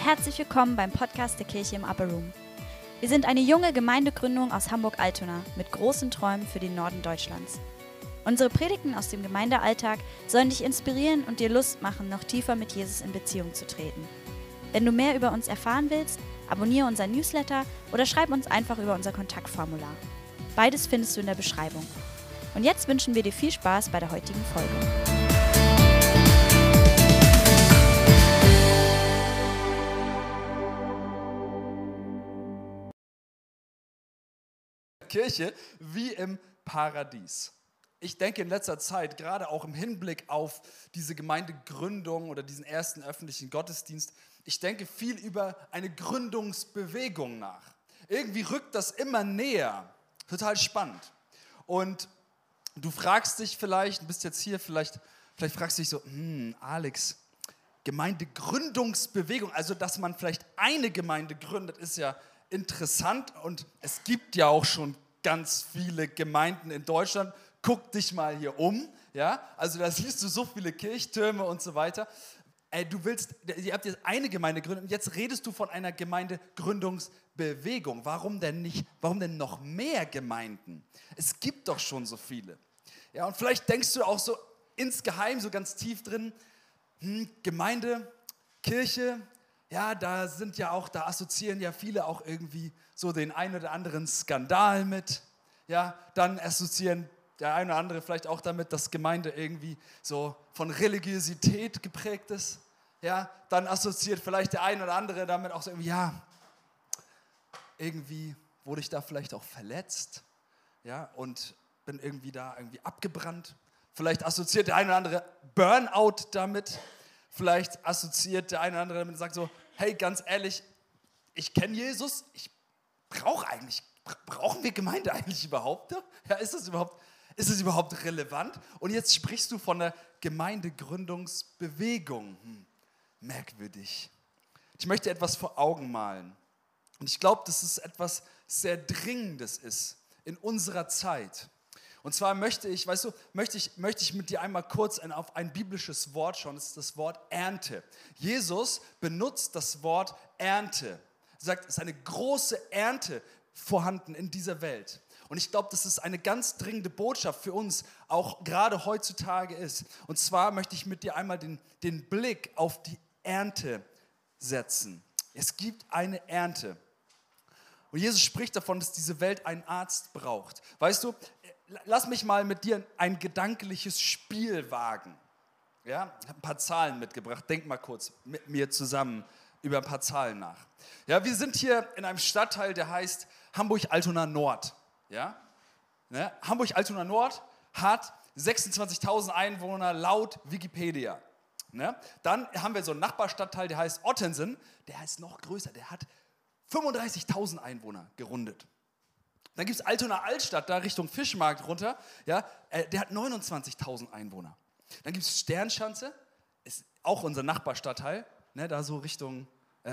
herzlich willkommen beim Podcast der Kirche im Upper Room. Wir sind eine junge Gemeindegründung aus Hamburg-Altona mit großen Träumen für den Norden Deutschlands. Unsere Predigten aus dem Gemeindealltag sollen dich inspirieren und dir Lust machen, noch tiefer mit Jesus in Beziehung zu treten. Wenn du mehr über uns erfahren willst, abonniere unseren Newsletter oder schreib uns einfach über unser Kontaktformular. Beides findest du in der Beschreibung. Und jetzt wünschen wir dir viel Spaß bei der heutigen Folge. Kirche wie im Paradies. Ich denke in letzter Zeit, gerade auch im Hinblick auf diese Gemeindegründung oder diesen ersten öffentlichen Gottesdienst, ich denke viel über eine Gründungsbewegung nach. Irgendwie rückt das immer näher. Total spannend. Und du fragst dich vielleicht, bist jetzt hier, vielleicht fragst du dich so, Alex, Gemeindegründungsbewegung, also dass man vielleicht eine Gemeinde gründet, ist ja interessant und es gibt ja auch schon ganz viele Gemeinden in Deutschland. Guck dich mal hier um, ja? Also da siehst du so viele Kirchtürme und so weiter. Ihr habt jetzt eine Gemeinde gegründet und jetzt redest du von einer Gemeindegründungsbewegung. Warum denn nicht? Warum denn noch mehr Gemeinden? Es gibt doch schon so viele. Ja, und vielleicht denkst du auch so insgeheim, so ganz tief drin, Gemeinde, Kirche, ja, da assoziieren ja viele auch irgendwie so den einen oder anderen Skandal mit. Ja, dann assoziieren der eine oder andere vielleicht auch damit, dass Gemeinde irgendwie so von Religiosität geprägt ist. Ja, dann assoziiert vielleicht der eine oder andere damit auch so irgendwie, ja, irgendwie wurde ich da vielleicht auch verletzt, ja, und bin irgendwie abgebrannt. Vielleicht assoziiert der eine oder andere Burnout damit. Vielleicht assoziiert der eine oder andere damit und sagt so, hey, ganz ehrlich, ich kenne Jesus, brauchen wir Gemeinde eigentlich überhaupt? Ja, ist es überhaupt relevant? Und jetzt sprichst du von der Gemeindegründungsbewegung. Merkwürdig. Ich möchte etwas vor Augen malen. Und ich glaube, dass es etwas sehr Dringendes ist in unserer Zeit. Und zwar möchte ich mit dir einmal kurz auf ein biblisches Wort schauen. Das ist das Wort Ernte. Jesus benutzt das Wort Ernte. Er sagt, es ist eine große Ernte vorhanden in dieser Welt. Und ich glaube, dass es eine ganz dringende Botschaft für uns auch gerade heutzutage ist. Und zwar möchte ich mit dir einmal den Blick auf die Ernte setzen. Es gibt eine Ernte. Und Jesus spricht davon, dass diese Welt einen Arzt braucht. Weißt du, lass mich mal mit dir ein gedankliches Spiel wagen. Ja, ich habe ein paar Zahlen mitgebracht. Denk mal kurz mit mir zusammen über ein paar Zahlen nach. Ja, wir sind hier in einem Stadtteil, der heißt Hamburg-Altona Nord. Ja? Ne? Hamburg-Altona Nord hat 26.000 Einwohner laut Wikipedia. Ne? Dann haben wir so einen Nachbarstadtteil, der heißt Ottensen. Der ist noch größer, der hat 35.000 Einwohner gerundet. Dann gibt es Altona Altstadt, da Richtung Fischmarkt runter, ja, der hat 29.000 Einwohner. Dann gibt es Sternschanze, ist auch unser Nachbarstadtteil, ne, da so Richtung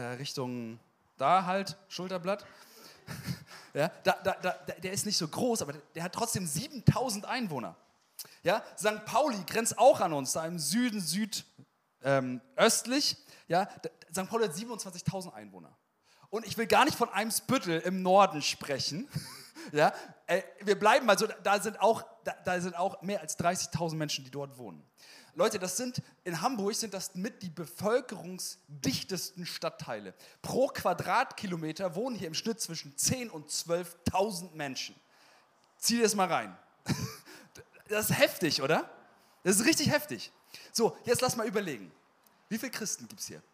da halt, Schulterblatt. Ja, der ist nicht so groß, aber der hat trotzdem 7.000 Einwohner. Ja, St. Pauli grenzt auch an uns, da im Süden, östlich. Ja, St. Pauli hat 27.000 Einwohner. Und ich will gar nicht von Eimsbüttel im Norden sprechen. Ja, wir bleiben mal so, da sind auch mehr als 30.000 Menschen, die dort wohnen. Leute, in Hamburg sind das mit die bevölkerungsdichtesten Stadtteile. Pro Quadratkilometer wohnen hier im Schnitt zwischen 10.000 und 12.000 Menschen. Zieh dir das mal rein. Das ist heftig, oder? Das ist richtig heftig. So, jetzt lass mal überlegen. Wie viele Christen gibt es hier?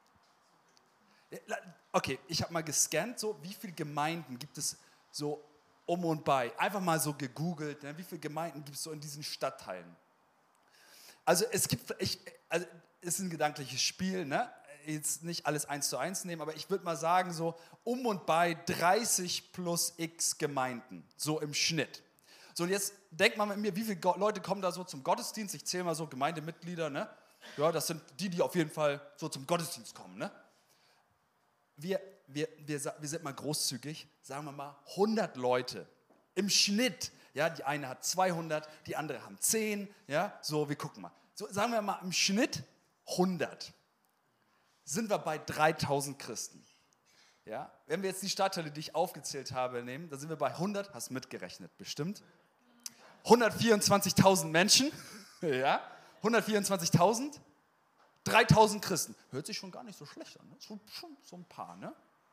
Okay, ich habe mal gescannt, so wie viele Gemeinden gibt es so um und bei. Einfach mal so gegoogelt, ne? Wie viele Gemeinden gibt es so in diesen Stadtteilen? Also es ist ein gedankliches Spiel, ne? Jetzt nicht alles 1:1 nehmen, aber ich würde mal sagen, so um und bei 30 plus x Gemeinden, so im Schnitt. So, und jetzt denkt mal mit mir, wie viele Leute kommen da so zum Gottesdienst? Ich zähle mal so Gemeindemitglieder, ne? Ja, das sind die auf jeden Fall so zum Gottesdienst kommen, ne? Wir sind mal großzügig, sagen wir mal 100 Leute im Schnitt. Ja, die eine hat 200, die andere haben 10. Ja, so, wir gucken mal. So, sagen wir mal im Schnitt 100. sind wir bei 3000 Christen. Ja? Wenn wir jetzt die Stadtteile, die ich aufgezählt habe, nehmen, dann sind wir bei 100, hast mitgerechnet, bestimmt. 124.000 Menschen, ja? 124.000, 3000 Christen. Hört sich schon gar nicht so schlecht an, ne? Schon so ein paar, ne?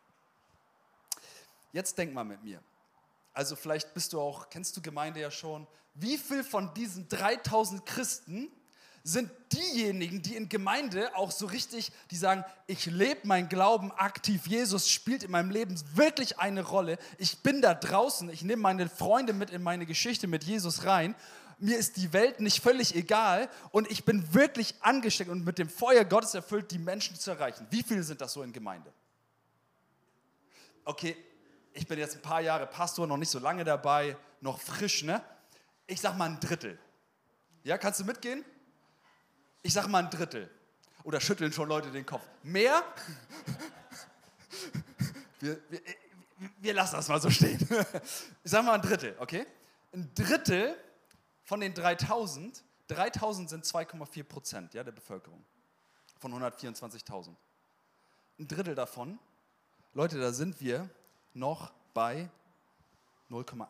Jetzt denk mal mit mir. Also vielleicht kennst du Gemeinde ja schon. Wie viel von diesen 3000 Christen sind diejenigen, die in Gemeinde auch so richtig, die sagen, ich lebe meinen Glauben aktiv, Jesus spielt in meinem Leben wirklich eine Rolle, ich bin da draußen, ich nehme meine Freunde mit in meine Geschichte mit Jesus rein, mir ist die Welt nicht völlig egal und ich bin wirklich angesteckt und mit dem Feuer Gottes erfüllt, die Menschen zu erreichen. Wie viele sind das so in Gemeinde? Okay, ich bin jetzt ein paar Jahre Pastor, noch nicht so lange dabei, noch frisch, ne? Ich sag mal ein Drittel. Ja, kannst du mitgehen? Ich sage mal ein Drittel. Oder schütteln schon Leute den Kopf. Mehr? Wir lassen das mal so stehen. Ich sage mal ein Drittel, okay? Ein Drittel von den 3000 sind 2,4% der Bevölkerung. Von 124.000. Ein Drittel davon, Leute, da sind wir noch bei 0,8%.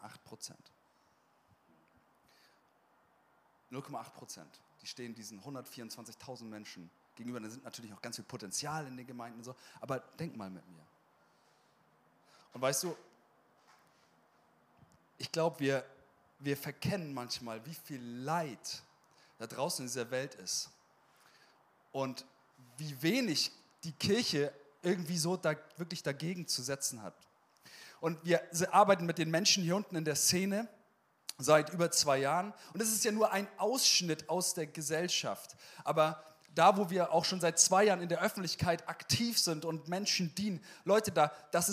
0,8%. Die stehen diesen 124.000 Menschen gegenüber. Da sind natürlich auch ganz viel Potenzial in den Gemeinden und so. Aber denk mal mit mir. Und weißt du, ich glaube, wir verkennen manchmal, wie viel Leid da draußen in dieser Welt ist. Und wie wenig die Kirche irgendwie so wirklich dagegen zu setzen hat. Und wir arbeiten mit den Menschen hier unten in der Szene seit über 2 Jahren. Und es ist ja nur ein Ausschnitt aus der Gesellschaft. Aber da, wo wir auch schon seit 2 Jahren in der Öffentlichkeit aktiv sind und Menschen dienen, Leute, da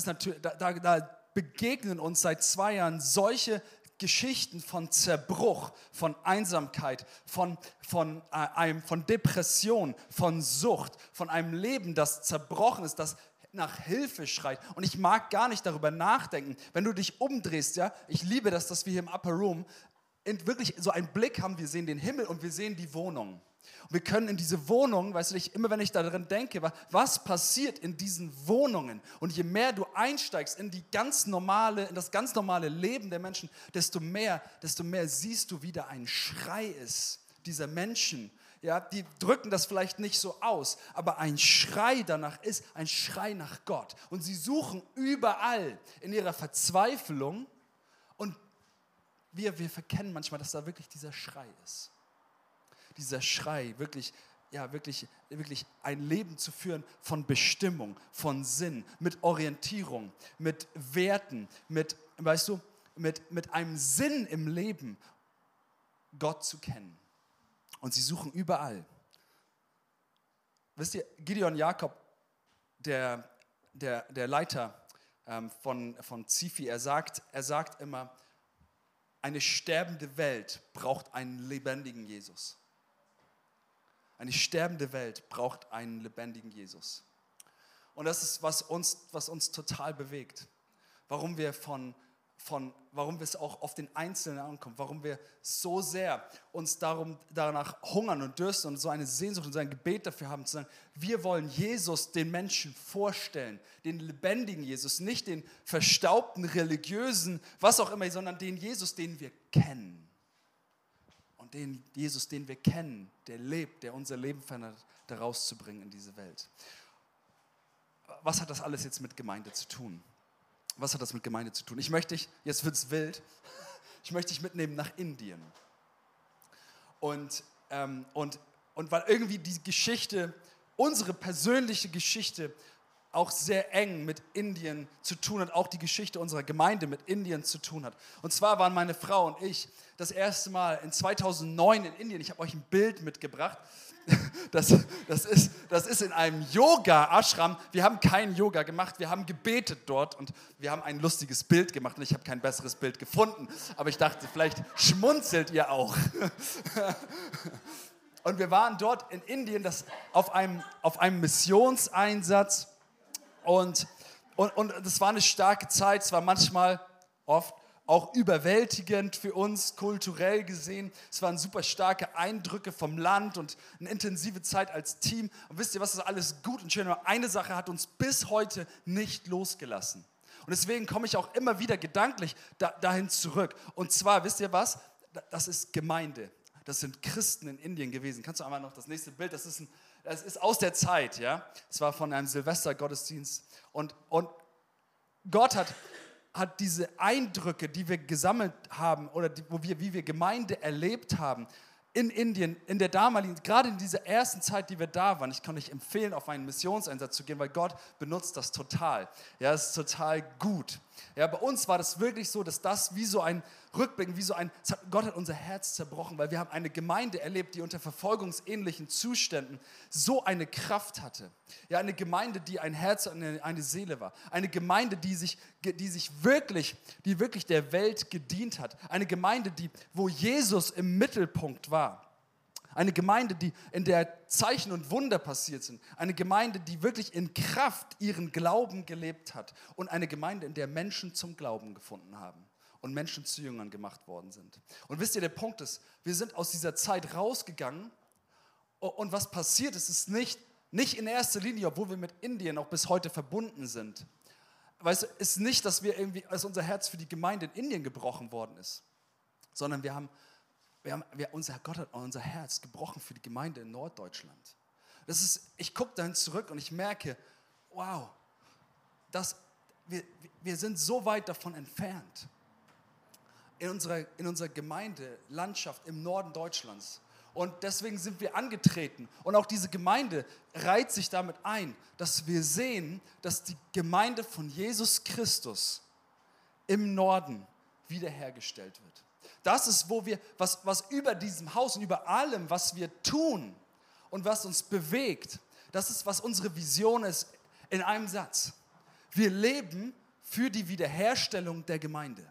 begegnen uns seit 2 Jahren solche Geschichten von Zerbruch, von Einsamkeit, von Depression, von Sucht, von einem Leben, das zerbrochen ist, das nach Hilfe schreit. Und ich mag gar nicht darüber nachdenken, wenn du dich umdrehst, ja, ich liebe das, dass wir hier im Upper Room wirklich so einen Blick haben, wir sehen den Himmel und wir sehen die Wohnung. Und wir können in diese Wohnung, weißt du, immer wenn ich daran denke, was passiert in diesen Wohnungen und je mehr du einsteigst in das ganz normale Leben der Menschen, desto mehr siehst du, wie da ein Schrei ist dieser Menschen. Ja, die drücken das vielleicht nicht so aus, aber ein Schrei danach ist ein Schrei nach Gott. Und sie suchen überall in ihrer Verzweiflung und wir verkennen manchmal, dass da wirklich dieser Schrei ist. Dieser Schrei, wirklich ein Leben zu führen von Bestimmung, von Sinn, mit Orientierung, mit Werten, mit einem Sinn im Leben, Gott zu kennen. Und sie suchen überall. Wisst ihr, Gideon Jakob, der Leiter von Zifi, er sagt immer, eine sterbende Welt braucht einen lebendigen Jesus. Eine sterbende Welt braucht einen lebendigen Jesus. Und das ist, was uns total bewegt. Warum wir es auch auf den Einzelnen ankommt, warum wir so sehr uns danach hungern und dürsten und so eine Sehnsucht und so ein Gebet dafür haben, zu sagen, wir wollen Jesus den Menschen vorstellen, den lebendigen Jesus, nicht den verstaubten, religiösen, was auch immer, sondern den Jesus, den wir kennen. Und den Jesus, den wir kennen, der lebt, der unser Leben verändert, da rauszubringen in diese Welt. Was hat das alles jetzt mit Gemeinde zu tun? Was hat das mit Gemeinde zu tun? Jetzt wird es wild, ich möchte dich mitnehmen nach Indien. Und weil irgendwie die Geschichte, unsere persönliche Geschichte auch sehr eng mit Indien zu tun hat, auch die Geschichte unserer Gemeinde mit Indien zu tun hat. Und zwar waren meine Frau und ich das erste Mal in 2009 in Indien. Ich habe euch ein Bild mitgebracht. Das ist in einem Yoga-Ashram. Wir haben kein Yoga gemacht, wir haben gebetet dort und wir haben ein lustiges Bild gemacht und ich habe kein besseres Bild gefunden. Aber ich dachte, vielleicht schmunzelt ihr auch. Und wir waren dort in Indien auf einem Missionseinsatz und das war eine starke Zeit. Es war manchmal, oft auch überwältigend für uns, kulturell gesehen. Es waren super starke Eindrücke vom Land und eine intensive Zeit als Team. Und wisst ihr, was ist alles gut und schön? Aber eine Sache hat uns bis heute nicht losgelassen. Und deswegen komme ich auch immer wieder gedanklich dahin zurück. Und zwar, wisst ihr was? Das ist Gemeinde. Das sind Christen in Indien gewesen. Kannst du einmal noch das nächste Bild? Das ist aus der Zeit, ja. Es war von einem Silvestergottesdienst. Und Gott hat diese Eindrücke, die wir gesammelt haben oder wie wir Gemeinde erlebt haben in Indien, in der damaligen, gerade in dieser ersten Zeit, die wir da waren. Ich kann euch empfehlen, auf einen Missionseinsatz zu gehen, weil Gott benutzt das total. Ja, es ist total gut. Ja, bei uns war das wirklich so, dass das wie so ein Rückblick, Gott hat unser Herz zerbrochen, weil wir haben eine Gemeinde erlebt, die unter verfolgungsähnlichen Zuständen so eine Kraft hatte. Ja, eine Gemeinde, die ein Herz und eine Seele war. Eine Gemeinde, die wirklich der Welt gedient hat. Eine Gemeinde, wo Jesus im Mittelpunkt war. Eine Gemeinde, in der Zeichen und Wunder passiert sind. Eine Gemeinde, die wirklich in Kraft ihren Glauben gelebt hat. Und eine Gemeinde, in der Menschen zum Glauben gefunden haben und Menschen zu Jüngern gemacht worden sind. Und wisst ihr, der Punkt ist, wir sind aus dieser Zeit rausgegangen und was passiert ist, ist nicht in erster Linie, obwohl wir mit Indien auch bis heute verbunden sind. Weißt du, ist nicht, dass unser Herz für die Gemeinde in Indien gebrochen worden ist, sondern Gott hat unser Herz gebrochen für die Gemeinde in Norddeutschland. Ich gucke dahin zurück und ich merke, wow, wir sind so weit davon entfernt. In unserer Gemeindelandschaft im Norden Deutschlands. Und deswegen sind wir angetreten. Und auch diese Gemeinde reiht sich damit ein, dass wir sehen, dass die Gemeinde von Jesus Christus im Norden wiederhergestellt wird. Das ist, was über diesem Haus und über allem, was wir tun und was uns bewegt, das ist, was unsere Vision ist in einem Satz. Wir leben für die Wiederherstellung der Gemeinde.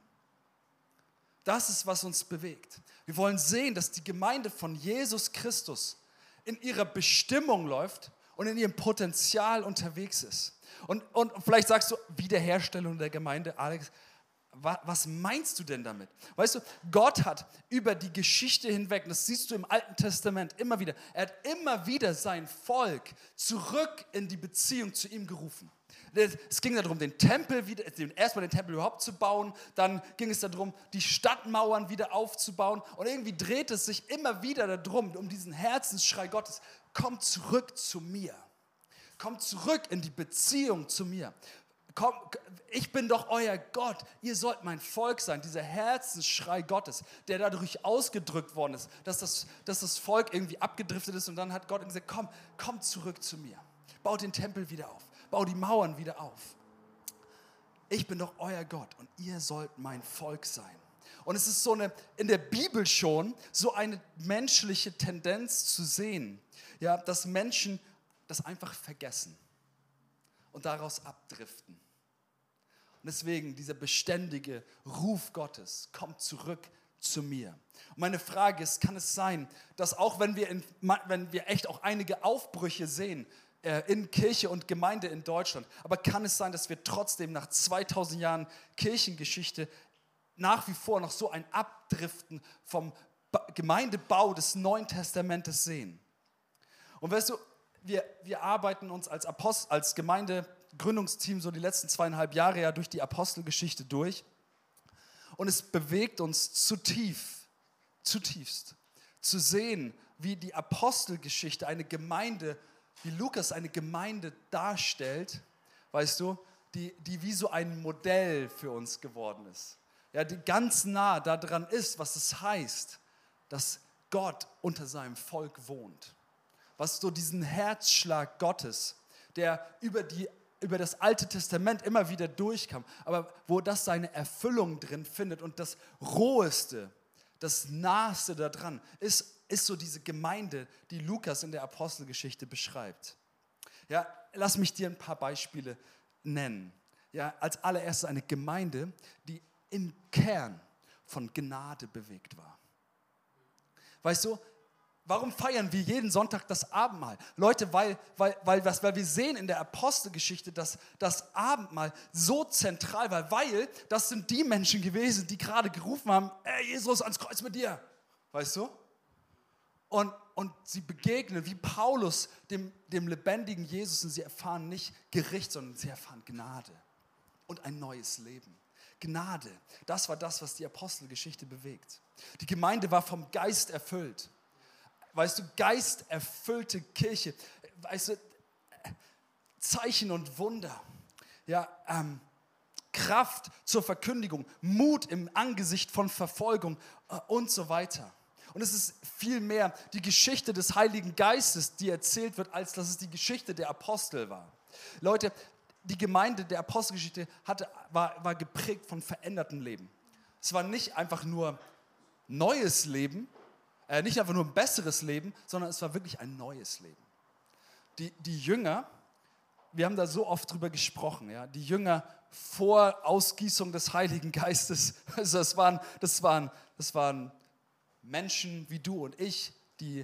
Das ist, was uns bewegt. Wir wollen sehen, dass die Gemeinde von Jesus Christus in ihrer Bestimmung läuft und in ihrem Potenzial unterwegs ist. Und vielleicht sagst du, Wiederherstellung der Gemeinde, Alex, was meinst du denn damit? Weißt du, Gott hat über die Geschichte hinweg, das siehst du im Alten Testament immer wieder, er hat immer wieder sein Volk zurück in die Beziehung zu ihm gerufen. Es ging darum, erstmal den Tempel überhaupt zu bauen, dann ging es darum, die Stadtmauern wieder aufzubauen und irgendwie dreht es sich immer wieder darum, um diesen Herzensschrei Gottes, kommt zurück zu mir, kommt zurück in die Beziehung zu mir. Ich bin doch euer Gott, ihr sollt mein Volk sein, dieser Herzensschrei Gottes, der dadurch ausgedrückt worden ist, dass das Volk irgendwie abgedriftet ist und dann hat Gott gesagt, komm zurück zu mir, baut den Tempel wieder auf, baut die Mauern wieder auf. Ich bin doch euer Gott und ihr sollt mein Volk sein. Und es ist in der Bibel schon so eine menschliche Tendenz zu sehen, ja, dass Menschen das einfach vergessen und daraus abdriften. Und deswegen dieser beständige Ruf Gottes, kommt zurück zu mir. Und meine Frage ist, kann es sein, dass auch wenn wir echt auch einige Aufbrüche sehen in Kirche und Gemeinde in Deutschland, aber kann es sein, dass wir trotzdem nach 2000 Jahren Kirchengeschichte nach wie vor noch so ein Abdriften vom Gemeindebau des Neuen Testamentes sehen? Und weißt du, wir arbeiten uns als Gemeindegründungsteam so die letzten 2,5 Jahre ja durch die Apostelgeschichte durch. Und es bewegt uns zutiefst zu sehen, wie die Apostelgeschichte wie Lukas eine Gemeinde darstellt, weißt du, die wie so ein Modell für uns geworden ist. Ja, die ganz nah daran ist, was es heißt, dass Gott unter seinem Volk wohnt. Was so diesen Herzschlag Gottes, der über das Alte Testament immer wieder durchkam, aber wo das seine Erfüllung drin findet und das Roheste, das Naheste daran ist so diese Gemeinde, die Lukas in der Apostelgeschichte beschreibt. Ja, lass mich dir ein paar Beispiele nennen. Ja, als allererstes eine Gemeinde, die im Kern von Gnade bewegt war. Weißt du, Warum feiern wir jeden Sonntag das Abendmahl? Leute, weil wir sehen in der Apostelgeschichte, dass das Abendmahl so zentral war, weil das sind die Menschen gewesen, die gerade gerufen haben, ey Jesus, ans Kreuz mit dir. Weißt du? Und sie begegnen wie Paulus dem lebendigen Jesus und sie erfahren nicht Gericht, sondern sie erfahren Gnade und ein neues Leben. Gnade, das war das, was die Apostelgeschichte bewegt. Die Gemeinde war vom Geist erfüllt. Weißt du, geisterfüllte Kirche, weißt du, Zeichen und Wunder, ja, Kraft zur Verkündigung, Mut im Angesicht von Verfolgung und so weiter. Und es ist viel mehr die Geschichte des Heiligen Geistes, die erzählt wird, als dass es die Geschichte der Apostel war. Leute, die Gemeinde der Apostelgeschichte war geprägt von verändertem Leben. Es war nicht einfach nur neues Leben, nicht einfach nur ein besseres Leben, sondern es war wirklich ein neues Leben. Die Jünger, wir haben da so oft drüber gesprochen, ja, die Jünger vor Ausgießung des Heiligen Geistes, also das waren Menschen wie du und ich, die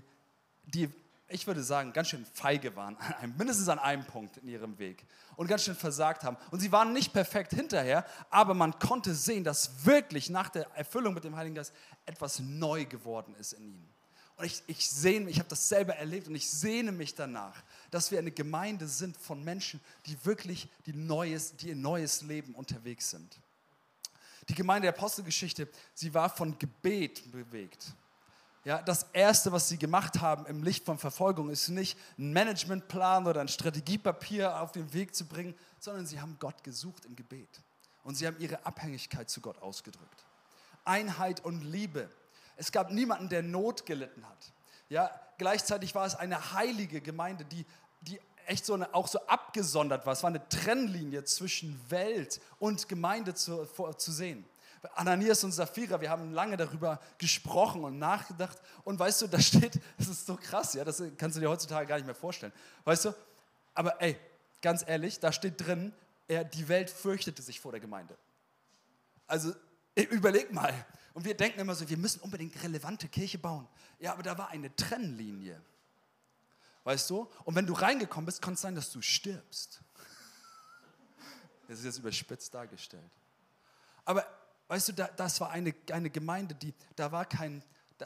ich würde sagen, ganz schön feige waren, mindestens an einem Punkt in ihrem Weg und ganz schön versagt haben. Und sie waren nicht perfekt hinterher, aber man konnte sehen, dass wirklich nach der Erfüllung mit dem Heiligen Geist etwas neu geworden ist in ihnen. Und ich habe das selber erlebt und ich sehne mich danach, dass wir eine Gemeinde sind von Menschen, die wirklich die in neues Leben unterwegs sind. Die Gemeinde der Apostelgeschichte, sie war von Gebet bewegt. Ja, das Erste, was sie gemacht haben im Licht von Verfolgung, ist nicht einen Managementplan oder ein Strategiepapier auf den Weg zu bringen, sondern sie haben Gott gesucht im Gebet. Und sie haben ihre Abhängigkeit zu Gott ausgedrückt. Einheit und Liebe. Es gab niemanden, der Not gelitten hat. Ja, gleichzeitig war es eine heilige Gemeinde, die echt auch so abgesondert war. Es war eine Trennlinie zwischen Welt und Gemeinde zu sehen. Ananias und Sapphira, wir haben lange darüber gesprochen und nachgedacht. Und weißt du, da steht, das ist so krass, ja, das kannst du dir heutzutage gar nicht mehr vorstellen. Weißt du, aber ey, ganz ehrlich, da steht drin, die Welt fürchtete sich vor der Gemeinde. Also überleg mal. Und wir denken immer so, wir müssen unbedingt relevante Kirche bauen. Ja, aber da war eine Trennlinie. Weißt du? Und wenn du reingekommen bist, kann es sein, dass du stirbst. Das ist jetzt überspitzt dargestellt. Aber weißt du, das war eine Gemeinde, da war kein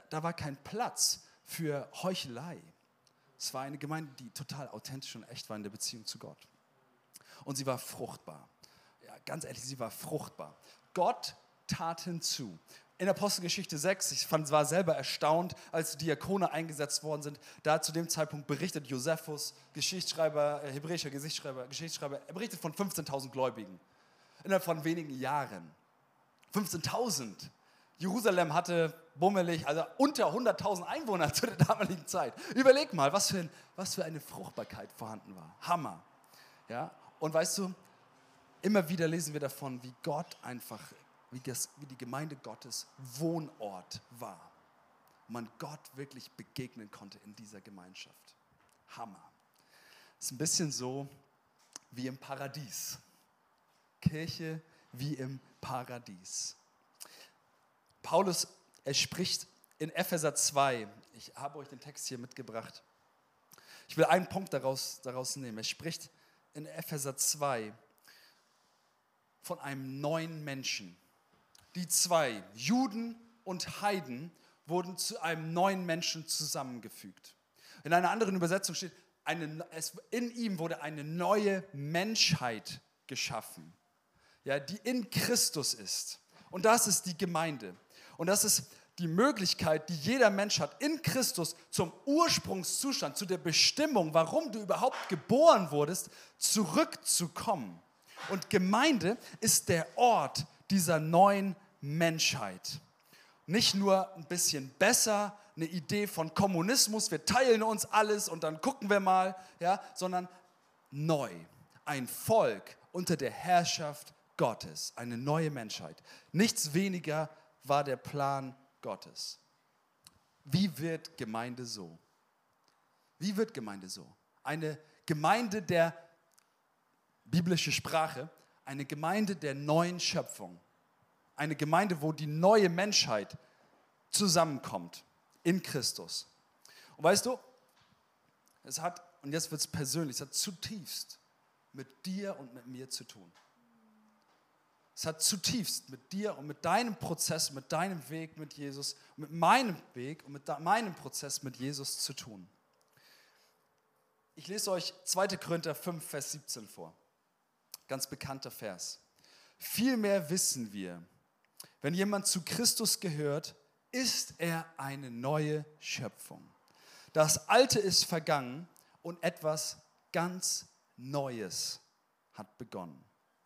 Platz für Heuchelei. Es war eine Gemeinde, die total authentisch und echt war in der Beziehung zu Gott. Und sie war fruchtbar. Ja, ganz ehrlich, sie war fruchtbar. Gott tat hinzu. In Apostelgeschichte 6, ich war selber erstaunt, als die Diakone eingesetzt worden sind. Da zu dem Zeitpunkt berichtet Josephus, hebräischer Geschichtsschreiber, er berichtet von 15.000 Gläubigen. Innerhalb von wenigen Jahren. 15.000. Jerusalem hatte bummelig, also unter 100.000 Einwohner zu der damaligen Zeit. Überleg mal, was für eine Fruchtbarkeit vorhanden war. Hammer. Ja? Und weißt du, immer wieder lesen wir davon, wie Gott einfach, wie die Gemeinde Gottes Wohnort war. Und man Gott wirklich begegnen konnte in dieser Gemeinschaft. Hammer. Es ist ein bisschen so wie im Paradies. Kirche wie im Paradies. Paulus, er spricht in Epheser 2, ich habe euch den Text hier mitgebracht. Ich will einen Punkt daraus nehmen. Er spricht in Epheser 2 von einem neuen Menschen. Die zwei, Juden und Heiden, wurden zu einem neuen Menschen zusammengefügt. In einer anderen Übersetzung steht, in ihm wurde eine neue Menschheit geschaffen, ja, die in Christus ist. Und das ist die Gemeinde. Und das ist die Möglichkeit, die jeder Mensch hat, in Christus zum Ursprungszustand, zu der Bestimmung, warum du überhaupt geboren wurdest, zurückzukommen. Und Gemeinde ist der Ort dieser neuen Menschheit. Nicht nur ein bisschen besser, eine Idee von Kommunismus, wir teilen uns alles und dann gucken wir mal, ja, sondern neu, ein Volk unter der Herrschaft Gottes, eine neue Menschheit. Nichts weniger war der Plan Gottes. Wie wird Gemeinde so? Wie wird Gemeinde so? Eine Gemeinde der biblische Sprache, eine Gemeinde der neuen Schöpfung. Eine Gemeinde, wo die neue Menschheit zusammenkommt in Christus. Und weißt du, und jetzt wird es persönlich, es hat zutiefst mit dir und mit mir zu tun. Es hat zutiefst mit dir und mit deinem Prozess, mit deinem Weg mit Jesus, mit meinem Weg und mit meinem Prozess mit Jesus zu tun. Ich lese euch 2. Korinther 5, Vers 17 vor. Ganz bekannter Vers. Vielmehr wissen wir, wenn jemand zu Christus gehört, ist er eine neue Schöpfung. Das Alte ist vergangen und etwas ganz Neues hat begonnen.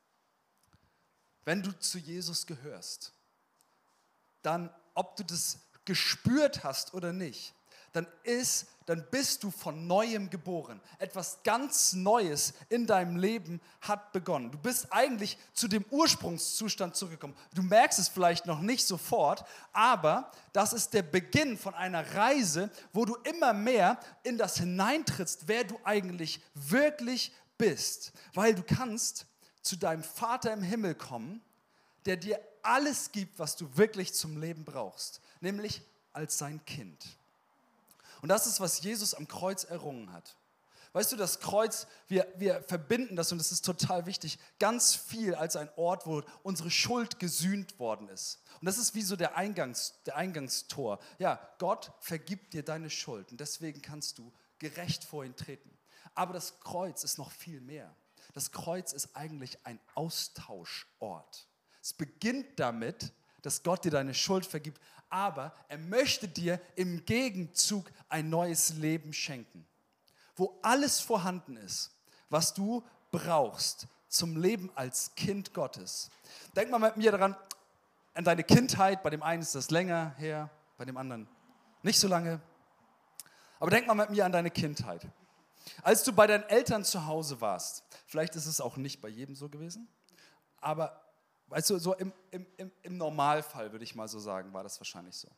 Wenn du zu Jesus gehörst, dann, ob du das gespürt hast oder nicht, dann bist du von Neuem geboren. Etwas ganz Neues in deinem Leben hat begonnen. Du bist eigentlich zu dem Ursprungszustand zurückgekommen. Du merkst es vielleicht noch nicht sofort, aber das ist der Beginn von einer Reise, wo du immer mehr in das hineintrittst, wer du eigentlich wirklich bist. Weil du kannst zu deinem Vater im Himmel kommen, der dir alles gibt, was du wirklich zum Leben brauchst, nämlich als sein Kind. Und das ist, was Jesus am Kreuz errungen hat. Weißt du, das Kreuz, wir verbinden das, und das ist total wichtig, ganz viel als ein Ort, wo unsere Schuld gesühnt worden ist. Und das ist wie so der Eingangstor. Ja, Gott vergibt dir deine Schuld und deswegen kannst du gerecht vor ihn treten. Aber das Kreuz ist noch viel mehr. Das Kreuz ist eigentlich ein Austauschort. Es beginnt damit, dass Gott dir deine Schuld vergibt, aber er möchte dir im Gegenzug ein neues Leben schenken, wo alles vorhanden ist, was du brauchst zum Leben als Kind Gottes. Denk mal mit mir daran, an deine Kindheit. Bei dem einen ist das länger her, bei dem anderen nicht so lange. Aber denk mal mit mir an deine Kindheit. Als du bei deinen Eltern zu Hause warst, vielleicht ist es auch nicht bei jedem so gewesen, aber weißt du, so im Normalfall, würde ich mal so sagen, war das wahrscheinlich so.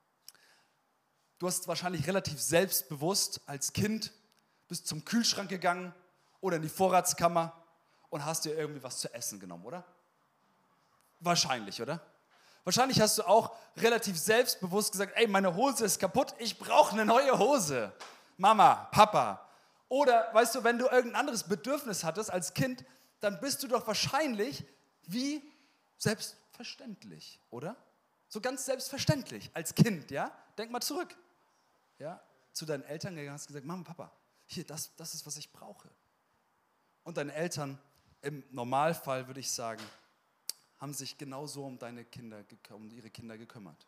Du hast wahrscheinlich relativ selbstbewusst als Kind bist zum Kühlschrank gegangen oder in die Vorratskammer und hast dir irgendwie was zu essen genommen, oder? Wahrscheinlich, oder? Wahrscheinlich hast du auch relativ selbstbewusst gesagt, ey, meine Hose ist kaputt, ich brauche eine neue Hose. Mama, Papa. Oder, weißt du, wenn du irgendein anderes Bedürfnis hattest als Kind, dann bist du doch wahrscheinlich wie selbstverständlich, oder? So ganz selbstverständlich als Kind, ja? Denk mal zurück. Ja? Zu deinen Eltern gegangen und hast gesagt, Mama, Papa, hier, das ist, was ich brauche. Und deine Eltern, im Normalfall würde ich sagen, haben sich genauso um ihre Kinder gekümmert.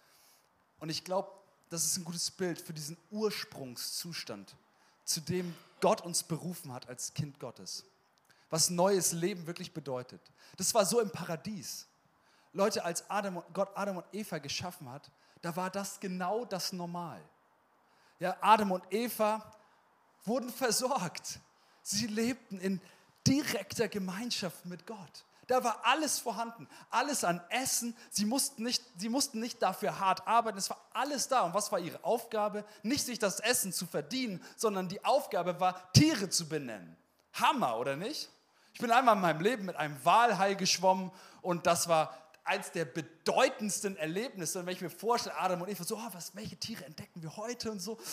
Und ich glaube, das ist ein gutes Bild für diesen Ursprungszustand, zu dem Gott uns berufen hat als Kind Gottes. Was neues Leben wirklich bedeutet. Das war so im Paradies. Leute, als Gott Adam und Eva geschaffen hat, da war das genau das Normal. Ja, Adam und Eva wurden versorgt. Sie lebten in direkter Gemeinschaft mit Gott. Da war alles vorhanden, alles an Essen. Sie mussten nicht dafür hart arbeiten, es war alles da. Und was war ihre Aufgabe? Nicht sich das Essen zu verdienen, sondern die Aufgabe war, Tiere zu benennen. Hammer, oder nicht? Ich bin einmal in meinem Leben mit einem Walhai geschwommen und das war eins der bedeutendsten Erlebnisse. Und wenn ich mir vorstelle, Adam und Eva, so, welche Tiere entdecken wir heute und so.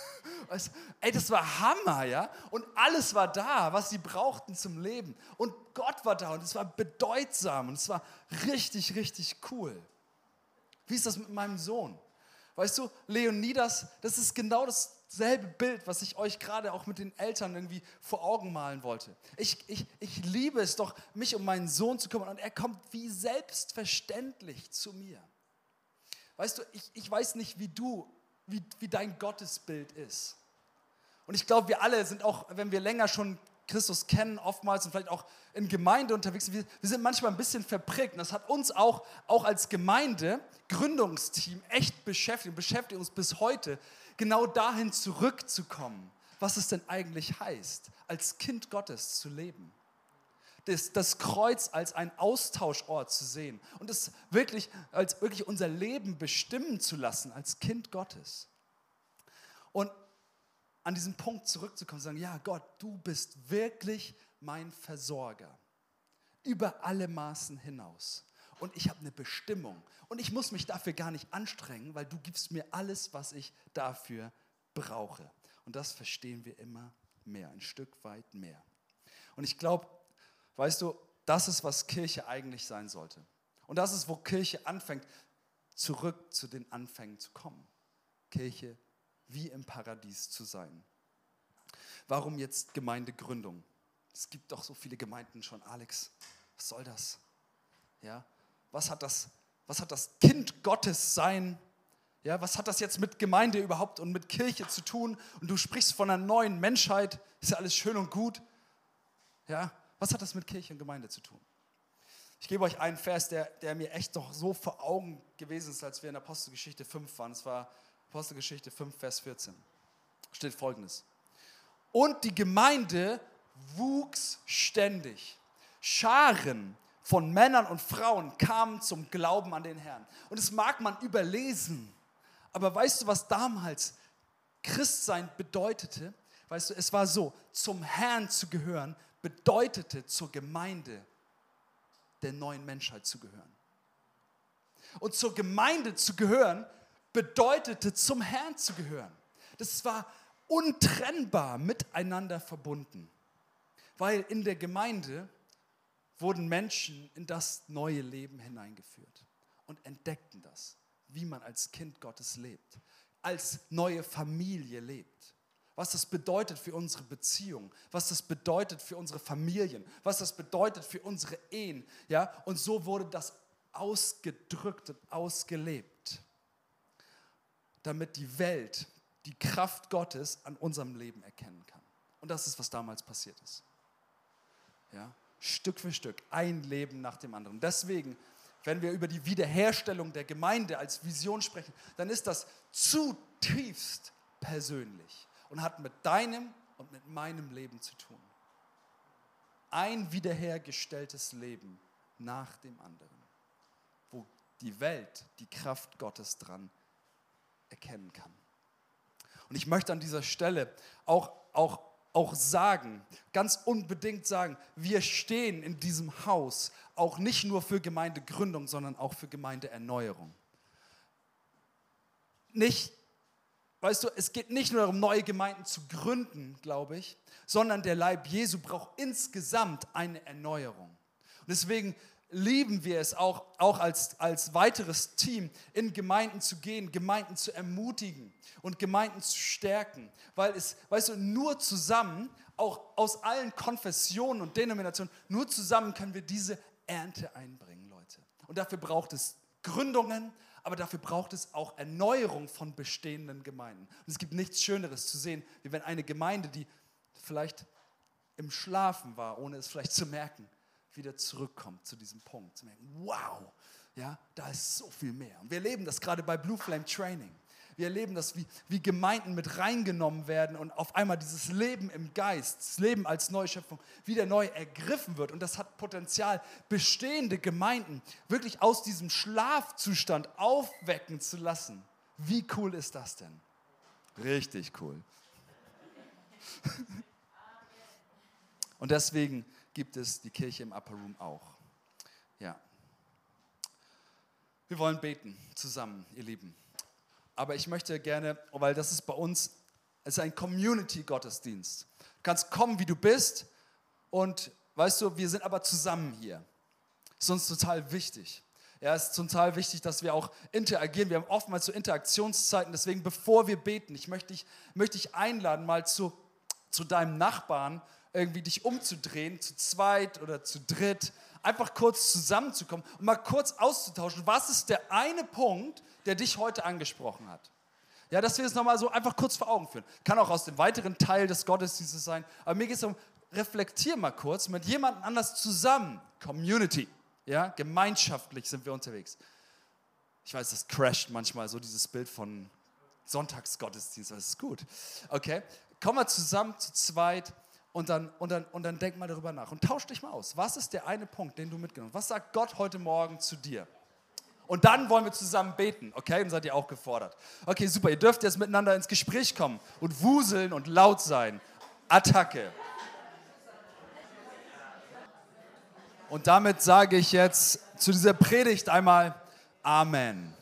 Ey, das war Hammer, ja? Und alles war da, was sie brauchten zum Leben. Und Gott war da und es war bedeutsam und es war richtig, richtig cool. Wie ist das mit meinem Sohn? Weißt du, Leonidas, das ist genau dasselbe Bild, was ich euch gerade auch mit den Eltern irgendwie vor Augen malen wollte. Ich liebe es doch, mich um meinen Sohn zu kümmern und er kommt wie selbstverständlich zu mir. Weißt du, ich weiß nicht, wie dein Gottesbild ist. Und ich glaube, wir alle sind auch, wenn wir länger schon Christus kennen, oftmals und vielleicht auch in Gemeinde unterwegs sind, wir sind manchmal ein bisschen verprägt. Und das hat uns auch als Gemeinde, Gründungsteam echt beschäftigt uns bis heute, genau dahin zurückzukommen, was es denn eigentlich heißt, als Kind Gottes zu leben. Das Kreuz als ein Austauschort zu sehen und es als wirklich unser Leben bestimmen zu lassen als Kind Gottes. Und an diesen Punkt zurückzukommen und sagen, ja Gott, du bist wirklich mein Versorger. Über alle Maßen hinaus. Und ich habe eine Bestimmung. Und ich muss mich dafür gar nicht anstrengen, weil du gibst mir alles, was ich dafür brauche. Und das verstehen wir immer mehr, ein Stück weit mehr. Und ich glaube, weißt du, das ist, was Kirche eigentlich sein sollte. Und das ist, wo Kirche anfängt, zurück zu den Anfängen zu kommen. Kirche wie im Paradies zu sein. Warum jetzt Gemeindegründung? Es gibt doch so viele Gemeinden schon. Alex, was soll das? Ja, was hat das Kind Gottes sein? Ja, was hat das jetzt mit Gemeinde überhaupt und mit Kirche zu tun? Und du sprichst von einer neuen Menschheit. Ist ja alles schön und gut. Ja, was hat das mit Kirche und Gemeinde zu tun? Ich gebe euch einen Vers, der mir echt noch so vor Augen gewesen ist, als wir in Apostelgeschichte 5 waren. Es war Apostelgeschichte 5, Vers 14. Steht Folgendes. Und die Gemeinde wuchs ständig. Scharen von Männern und Frauen kamen zum Glauben an den Herrn. Und das mag man überlesen. Aber weißt du, was damals Christsein bedeutete? Weißt du, es war so, zum Herrn zu gehören, bedeutete zur Gemeinde der neuen Menschheit zu gehören. Und zur Gemeinde zu gehören, bedeutete zum Herrn zu gehören. Das war untrennbar miteinander verbunden. Weil in der Gemeinde wurden Menschen in das neue Leben hineingeführt und entdeckten das, wie man als Kind Gottes lebt, als neue Familie lebt. Was das bedeutet für unsere Beziehungen, was das bedeutet für unsere Familien, was das bedeutet für unsere Ehen. Ja? Und so wurde das ausgedrückt und ausgelebt, damit die Welt die Kraft Gottes an unserem Leben erkennen kann. Und das ist, was damals passiert ist. Ja? Stück für Stück, ein Leben nach dem anderen. Deswegen, wenn wir über die Wiederherstellung der Gemeinde als Vision sprechen, dann ist das zutiefst persönlich und hat mit deinem und mit meinem Leben zu tun. Ein wiederhergestelltes Leben nach dem anderen, wo die Welt die Kraft Gottes dran erkennen kann. Und ich möchte an dieser Stelle auch sagen, ganz unbedingt sagen, wir stehen in diesem Haus auch nicht nur für Gemeindegründung, sondern auch für Gemeindeerneuerung. Weißt du, es geht nicht nur darum, neue Gemeinden zu gründen, glaube ich, sondern der Leib Jesu braucht insgesamt eine Erneuerung. Und deswegen lieben wir es auch als weiteres Team, in Gemeinden zu gehen, Gemeinden zu ermutigen und Gemeinden zu stärken. Weil es, weißt du, nur zusammen, auch aus allen Konfessionen und Denominationen, nur zusammen können wir diese Ernte einbringen, Leute. Und dafür braucht es Gründungen, aber dafür braucht es auch Erneuerung von bestehenden Gemeinden. Und es gibt nichts Schöneres zu sehen, wie wenn eine Gemeinde, die vielleicht im Schlafen war, ohne es vielleicht zu merken, wieder zurückkommt zu diesem Punkt, zu merken, wow, ja, da ist so viel mehr. Und wir erleben das gerade bei Blue Flame Training. Wir erleben das, wie Gemeinden mit reingenommen werden und auf einmal dieses Leben im Geist, das Leben als Neuschöpfung wieder neu ergriffen wird. Und das hat Potenzial, bestehende Gemeinden wirklich aus diesem Schlafzustand aufwecken zu lassen. Wie cool ist das denn? Richtig cool. Und deswegen gibt es die Kirche im Upper Room auch. Ja. Wir wollen beten zusammen, ihr Lieben. Aber ich möchte gerne, weil das ist bei uns, es ist ein Community-Gottesdienst. Du kannst kommen, wie du bist und weißt du, wir sind aber zusammen hier. Das ist uns total wichtig. Ja, es ist total wichtig, dass wir auch interagieren. Wir haben oftmals so Interaktionszeiten, deswegen bevor wir beten, ich möchte dich einladen, mal zu deinem Nachbarn irgendwie dich umzudrehen, zu zweit oder zu dritt, einfach kurz zusammenzukommen und mal kurz auszutauschen, was ist der eine Punkt, der dich heute angesprochen hat. Ja, dass wir es nochmal so einfach kurz vor Augen führen. Kann auch aus dem weiteren Teil des Gottesdienstes sein, aber mir geht es um, reflektier mal kurz mit jemandem anders zusammen, Community, ja, gemeinschaftlich sind wir unterwegs. Ich weiß, das crasht manchmal so dieses Bild von Sonntagsgottesdienst, das ist gut. Okay, komm mal zusammen zu zweit. Und dann denk mal darüber nach und tausch dich mal aus. Was ist der eine Punkt, den du mitgenommen hast? Was sagt Gott heute Morgen zu dir? Und dann wollen wir zusammen beten, okay? Dann seid ihr auch gefordert. Okay, super, ihr dürft jetzt miteinander ins Gespräch kommen und wuseln und laut sein. Attacke. Und damit sage ich jetzt zu dieser Predigt einmal Amen.